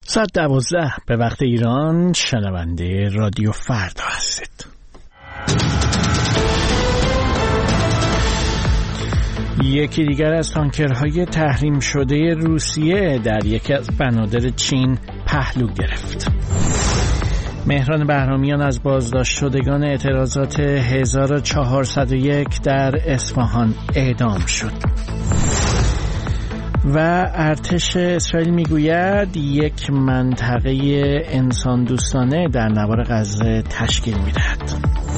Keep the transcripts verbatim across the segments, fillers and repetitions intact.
ساعت دوازده به وقت ایران، شنونده رادیو فردا هستید. یکی دیگر از تانکرهای تحریم شده روسیه در یکی از بنادر چین پهلو گرفت. مهران بهرامیان از بازداشت شدگان اعتراضات هزار و چهارصد و یک در اصفهان اعدام شد. و ارتش اسرائیل میگوید یک منطقه انسان دوستانه در نوار غزه تشکیل میدهد.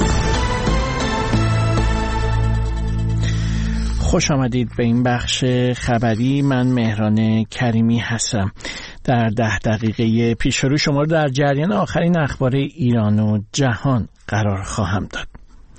خوش آمدید به این بخش خبری. من مهران کریمی هستم. در ده دقیقه پیش رو شما رو در جریان آخرین اخبار ایران و جهان قرار خواهم داد.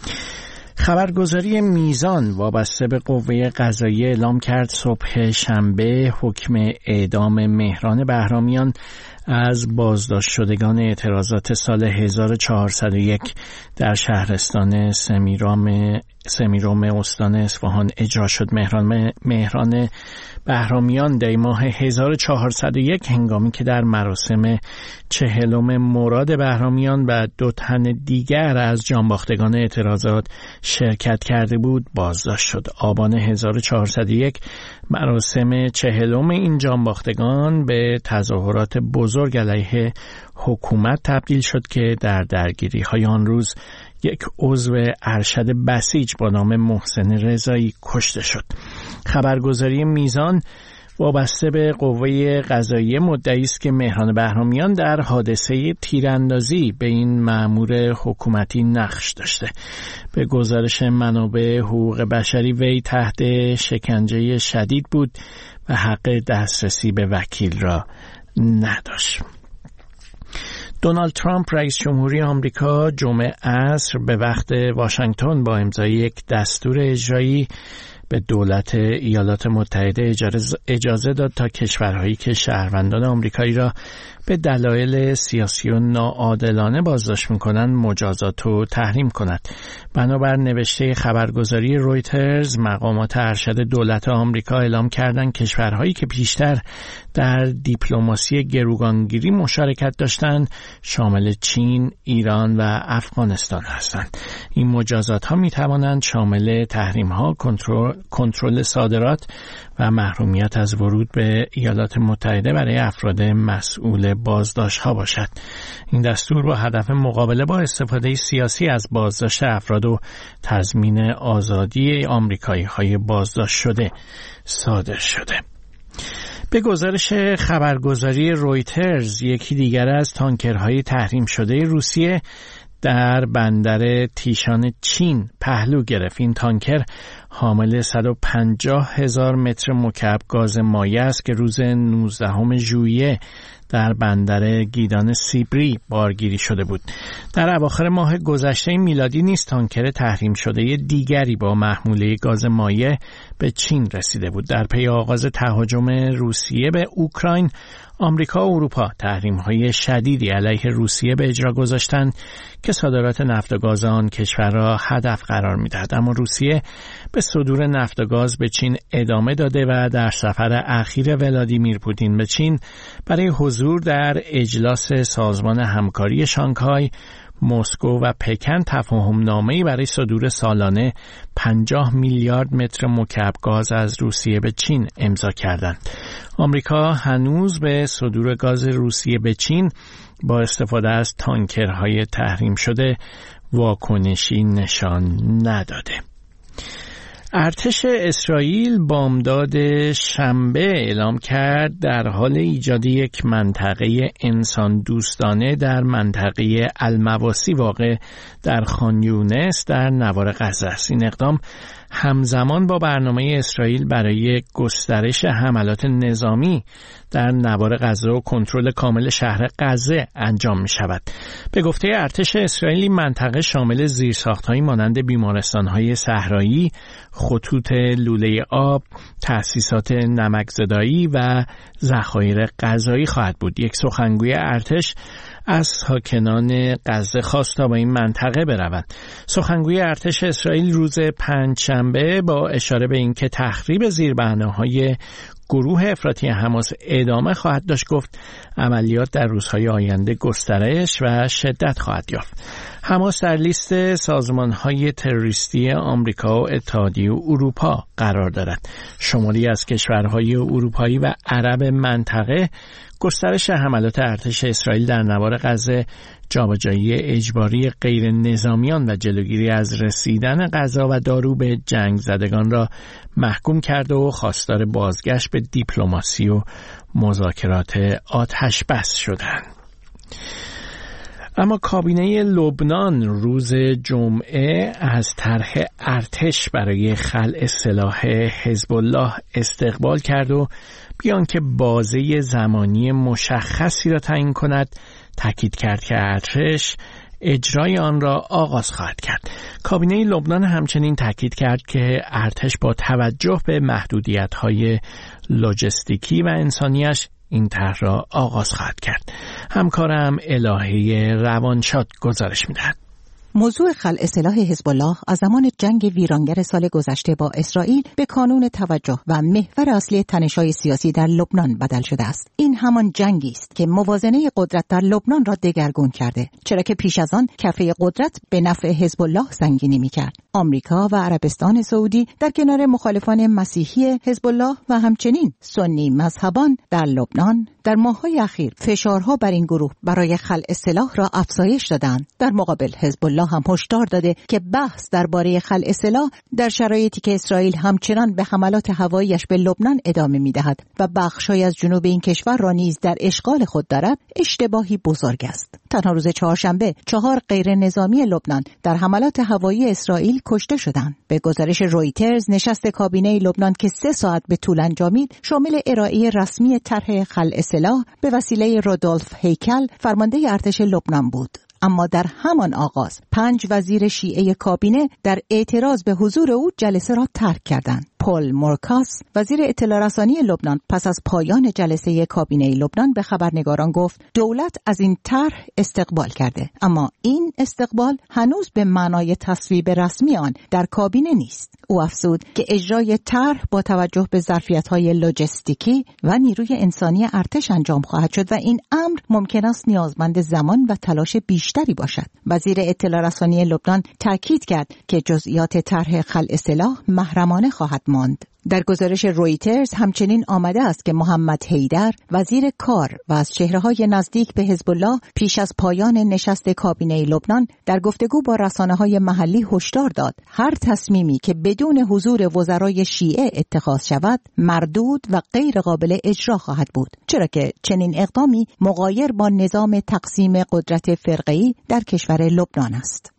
خبرگزاری میزان وابسته به قوه قضاییه اعلام کرد صبح شنبه حکم اعدام مهران بهرامیان از بازداشت شدگان اعتراضات سال هزار و چهارصد و یک در شهرستان سمیرام سمیروم استان اصفهان اجرا شد. مهران مهران بهرامیان در ماه هزار و چهارصد و یک هنگامی که در مراسم چهلم مراد بهرامیان و دو تن دیگر از جانباختگان اعتراضات شرکت کرده بود بازداشت شد. آبان هزار و چهارصد و یک مراسم چهلم این جانباختگان به تظاهرات بزرگ علیه حکومت تبدیل شد که در درگیری های آن روز یک عضو ارشد بسیج با نام محسن رضایی کشته شد. خبرگزاری میزان وابسته به قوه قضاییه مدعی است که مهران بهرامیان در حادثه تیراندازی به این مأمور حکومتی نقش داشته. به گزارش منابع حقوق بشری وی تحت شکنجه شدید بود و حق دسترسی به وکیل را نداشت. دونالد ترامپ رئیس جمهوری آمریکا جمعه عصر به وقت واشنگتن با امضای یک دستور اجرایی به دولت ایالات متحده اجازه داد تا کشورهایی که شهروندان آمریکایی را به دلایل سیاسی و ناعادلانه بازداشت می‌کنند مجازات و تحریم کند. بنابر نوشته خبرگزاری رویترز، مقامات ارشد دولت آمریکا اعلام کردند کشورهایی که پیشتر در دیپلماسی گروگانگیری مشارکت داشتند شامل چین، ایران و افغانستان هستند. این مجازات‌ها می‌توانند شامل تحریم‌ها، کنترل کنترل صادرات و محرومیت از ورود به ایالات متحده برای افراد مسئول بازداشت‌ها باشد. این دستور با هدف مقابله با استفاده سیاسی از بازداشت افراد و تضمین آزادی آمریکایی‌های بازداشت شده صادر شده. به گزارش خبرگزاری رویترز، یکی دیگر از تانکرهای تحریم شده روسیه در بندر تیشان چین پهلو گرفت. این تانکر حامل صد و پنجاه هزار متر مکعب گاز مایع است که روز نوزدهم ژوئیه در بندر گیدان سیبری بارگیری شده بود. در اواخر ماه گذشته میلادی نیز تانکر تحریم شده دیگری با محموله گاز مایع به چین رسیده بود. در پی آغاز تهاجم روسیه به اوکراین، آمریکا و اروپا تحریم‌های شدیدی علیه روسیه به اجرا گذاشتند که صادرات نفت و گاز آن کشور را هدف قرار می‌دهد. اما روسیه به صدور نفت و گاز به چین ادامه داده و در سفر اخیر ولادیمیر پوتین به چین برای حضور در اجلاس سازمان همکاری شانگهای، مسکو و پکن تفاهم‌نامه‌ای برای صدور سالانه پنجاه میلیارد متر مکعب گاز از روسیه به چین امضا کردند. آمریکا هنوز به صدور گاز روسیه به چین با استفاده از تانکرهای تحریم شده واکنشی نشان نداده. ارتش اسرائیل بامداد شنبه اعلام کرد در حال ایجاد یک منطقه انسان دوستانه در منطقه المواسی واقع در خان یونس در نوار غزه است. این اقدام همزمان با برنامه اسرائیل برای گسترش حملات نظامی در نوار غزه و کنترل کامل شهر غزه انجام می شود. به گفته ارتش اسرائیلی منطقه شامل زیرساخت‌هایی مانند بیمارستان‌های صحرایی، خطوط لوله آب، تأسیسات نمکزدایی و ذخایر غذایی خواهد بود. یک سخنگوی ارتش از ساکنان غزه خواست تا به این منطقه بروند. سخنگوی ارتش اسرائیل روز پنجشنبه با اشاره به اینکه تخریب زیربناهای گروه افراطی حماس ادامه خواهد داشت گفت عملیات در روزهای آینده گسترش و شدت خواهد یافت. حماس در لیست سازمان‌های تروریستی آمریکا و اتحادیه اروپا قرار دارد. شماری از کشورهای اروپایی و عرب منطقه گسترش حملات ارتش اسرائیل در نوار غزه، جابجایی اجباری غیر نظامیان و جلوگیری از رسیدن غذا و دارو به جنگ زدگان را محکوم کرده و خواستار بازگشت به دیپلماسی و مذاکرات آتش بس شدند. اما کابینه لبنان روز جمعه از طرح ارتش برای خلع سلاح حزب الله استقبال کرد و بیان که بازه زمانی مشخصی را تعیین کند تاکید کرد که ارتش اجرای آن را آغاز خواهد کرد. کابینه لبنان همچنین تاکید کرد که ارتش با توجه به محدودیت‌های لوجستیکی و انسانیش این طرح را آغاز خواهد کرد. همکارم الهه روانشاد گزارش می‌دهد. موضوع خلع سلاح حزب الله از زمان جنگ ویرانگر سال گذشته با اسرائیل به کانون توجه و محور اصلی تنش‌های سیاسی در لبنان بدل شده است. این همان جنگی است که موازنه قدرت در لبنان را دگرگون کرده، چرا که پیش از آن کفه قدرت به نفع حزب الله سنگینی می‌کرد. آمریکا و عربستان سعودی در کنار مخالفان مسیحی حزب الله و همچنین سنی مذهبان در لبنان در ماه‌های اخیر فشارها بر این گروه برای خلع سلاح را افزایش دادند. در مقابل حزب الله هم هشدار داده که بحث درباره خلع سلاح در شرایطی که اسرائیل همچنان به حملات هوایی‌اش به لبنان ادامه می‌دهد و بخش‌هایی از جنوب این کشور را نیز در اشغال خود دارد، اشتباهی بزرگ است. تنها روز چهارشنبه چهار غیر نظامی لبنان در حملات هوایی اسرائیل کشته شدند. به گزارش رویترز، نشست کابینه لبنان که سه ساعت به طول انجامید شامل ارائه رسمی طرح خلع سلاح به وسیله رودولف هیکل، فرمانده ارتش لبنان بود. اما در همان آغاز پنج وزیر شیعه کابینه در اعتراض به حضور او جلسه را ترک کردند. پول مورکاس، وزیر اطلاع رسانی لبنان، پس از پایان جلسه کابینه لبنان به خبرنگاران گفت دولت از این طرح استقبال کرده، اما این استقبال هنوز به معنای تصویب رسمی آن در کابینه نیست. او افزود که اجرای طرح با توجه به ظرفیت‌های لوجستیکی و نیروی انسانی ارتش انجام خواهد شد و این امر ممکن است نیازمند زمان و تلاش بیشتری باشد. وزیر اطلاع رسانی لبنان تاکید کرد که جزئیات طرح خلع سلاح محرمانه خواهد ماند. در گزارش رویترز همچنین آمده است که محمد حیدر، وزیر کار و از چهره‌های نزدیک به حزب الله، پیش از پایان نشست کابینه لبنان در گفتگو با رسانه‌های محلی هشدار داد هر تصمیمی که بدون حضور وزرای شیعه اتخاذ شود مردود و غیر قابل اجرا خواهد بود، چرا که چنین اقدامی مغایر با نظام تقسیم قدرت فرقه‌ای در کشور لبنان است.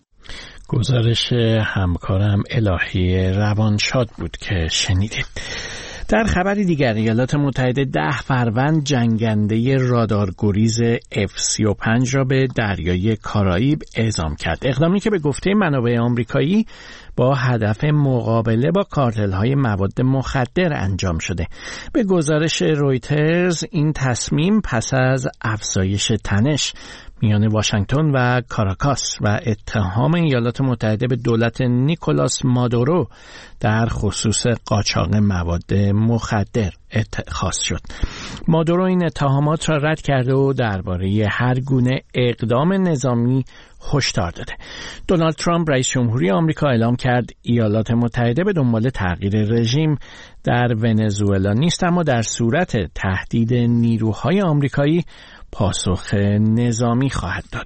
گزارش همکارم الهی روانشاد بود که شنیدید. در خبری دیگر، ایالات متحده ده فروند جنگنده رادارگریز اف سی و پنج را به دریای کارائیب اعزام کرد. اقدامی که به گفته منابع آمریکایی با هدف مقابله با کارتل‌های مواد مخدر انجام شده. به گزارش رویترز این تصمیم پس از افزایش تنش میان واشنگتن و کاراکاس و اتهام ایالات متحده به دولت نیکولاس مادورو در خصوص قاچاق مواد مخدر اتخاذ شد. مادورو این اتهامات را رد کرده و درباره هر گونه اقدام نظامی هشدار داده. دونالد ترامپ رئیس جمهوری آمریکا اعلام کرد ایالات متحده به دنبال تغییر رژیم در ونزوئلا نیست، اما در صورت تهدید نیروهای آمریکایی پاسخ نظامی خواهد داد.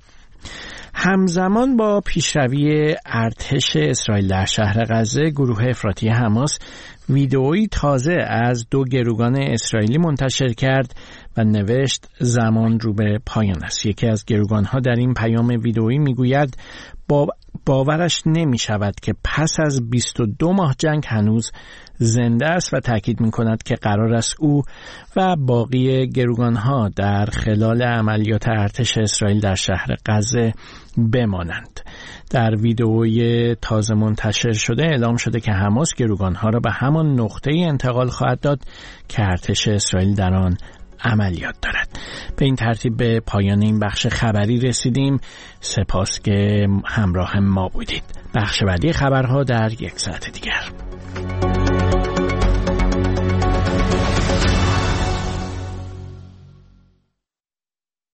همزمان با پیشروی ارتش اسرائیل در شهر غزه، گروه افراطی حماس ویدئویی تازه از دو گروگان اسرائیلی منتشر کرد و نوشت زمان رو به پایان است. یکی از گروگانها در این پیام ویدئویی میگوید با باورش نمی شود که پس از بیست و دو ماه جنگ هنوز زنده است و تاکید می کند که قرار است او و باقی گروگانها در خلال عملیات ارتش اسرائیل در شهر غزه بمانند. در ویدئوی تازه منتشر شده اعلام شده که حماس گروگانها را به همان نقطه انتقال خواهد داد که ارتش اسرائیل در آن عملیات دارد. به این ترتیب به پایان این بخش خبری رسیدیم. سپاس که همراه ما بودید. بخش بعدی خبرها در یک ساعت دیگر.